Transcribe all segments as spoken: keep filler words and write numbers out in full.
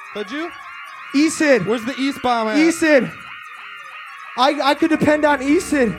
Could you? E-Sid. Where's the East bomb at? E-Sid. I, I could depend on E-Sid.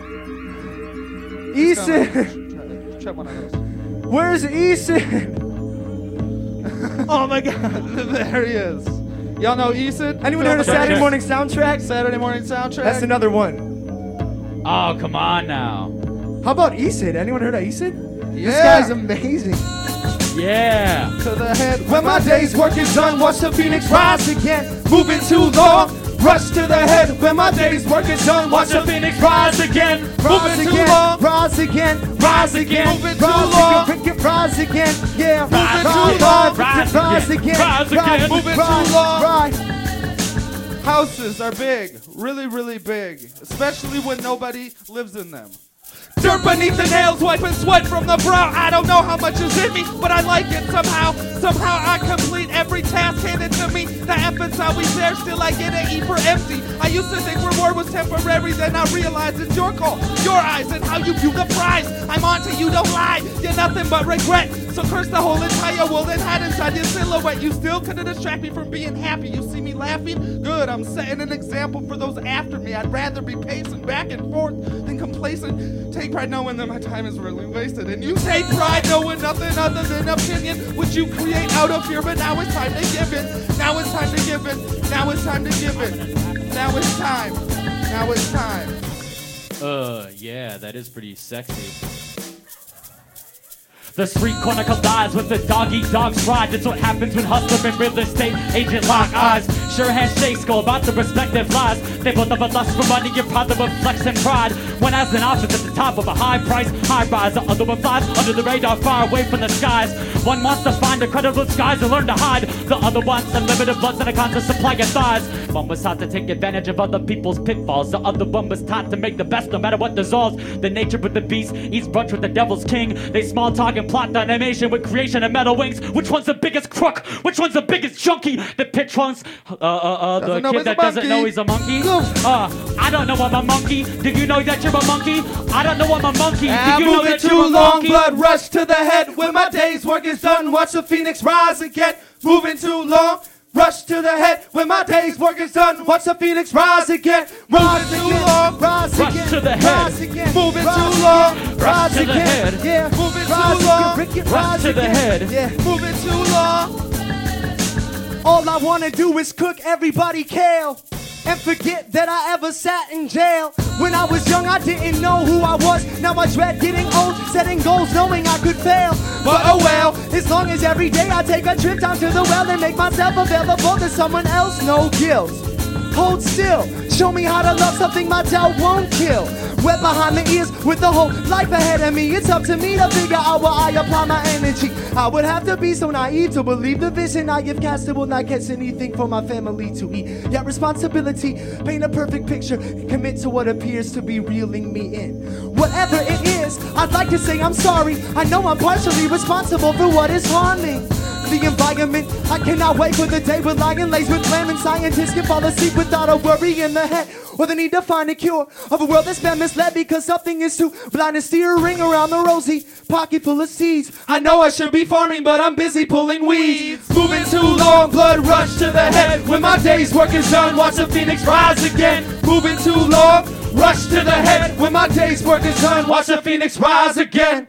E-Sid. Try, try one of those. Where's E-Sid? Oh my God. There he is. Y'all know E-Sid? Anyone heard of Saturday Morning Soundtrack? Saturday Morning Soundtrack? That's another one. Oh, come on now. How about E-Sid? Anyone heard of E-Sid? Yeah. This guy's amazing. Yeah. To the head. When my day's work is done, watch the phoenix rise again. Moving too long, rush to the head. When my day's work is done, watch the phoenix rise again. Rise again, rise again, rise again, Moving too long. rise again, rise again, yeah. Moving too Rise, long. rise, rise again, Rise again. Moving too rise, long. rise. Houses are big, really, really big, especially when nobody lives in them. Dirt beneath the nails, wiping sweat from the brow. I don't know how much is in me, but I like it somehow. Somehow I complete every task handed to me. The effort's always there, still I get an E for empty. I used to think reward was temporary, then I realized it's your call, your eyes, and how you view the prize. I'm on to you, don't lie, you're nothing but regret. So curse the whole entire world and hide inside your silhouette. You still couldn't distract me from being happy. You see me laughing? Good, I'm setting an example for those after me. I'd rather be pacing back and forth than complacent. Take pride knowing that my time is really wasted. And you take pride knowing nothing other than opinion, which you create out of fear. But now it's time to give it. Now it's time to give it. Now it's time to give it. Now it's time. Now it's time. Uh, yeah, that is pretty sexy. The street corner collides with the dog-eat-dog stride. That's what happens when hustler and real estate agent lock eyes. Sure handshakes go about the respective lives. They both have a lust for money and pride that reflects in pride. One has an option at the top of a high price, high rise. The other one flies under the radar, far away from the skies. One wants to find the credible skies and learn to hide. The other wants unlimited bloods and a constant supply of thighs. One was taught to take advantage of other people's pitfalls. The other one was taught to make the best no matter what dissolves. The nature with the beast eats brunch with the devil's king. They small talk and plot the animation with creation and metal wings. Which one's the biggest crook? Which one's the biggest junkie? The pitch ones, uh, uh, uh, the kid that doesn't know he's a monkey. Uh, I don't know I'm a monkey. Do you know that you're a monkey? I don't know I'm a monkey. Do you know that you're a monkey? Blood rush to the head. When my day's work is done, watch the phoenix rise again. Moving too long, rush to the head. When my day's work is done, watch the phoenix rise again. Moving too long, rise Rush again. to the Rise head. again. Moving too long, Rush to the head. Yeah. moving Rise too long, again, Rush rise to the again. head. Yeah. moving too long. All I wanna do is cook everybody kale and forget that I ever sat in jail. When I was young, I didn't know who I was. Now I dread getting old, setting goals, knowing I could fail. But oh well, as long as every day I take a trip down to the well and make myself available to someone else, no guilt. Hold still, show me how to love something my doubt won't kill. Wet behind the ears with the whole life ahead of me. It's up to me to figure out where I apply my energy. I would have to be so naive to believe the vision I give cast will not catch anything for my family to eat. Yet responsibility, paint a perfect picture, and commit to what appears to be reeling me in. Whatever it is, I'd like to say I'm sorry. I know I'm partially responsible for what is harming the environment. I cannot wait for the day when lion lays with lamb and scientists can fall asleep without a worry in the head, or the need to find a cure of a world that's been misled because something is too blind to steer a ring around the rosy pocket full of seeds. I know I should be farming, but I'm busy pulling weeds. Moving too long, blood rush to the head. When my day's work is done, watch the phoenix rise again. Moving too long, rush to the head. When my day's work is done, watch the phoenix rise again.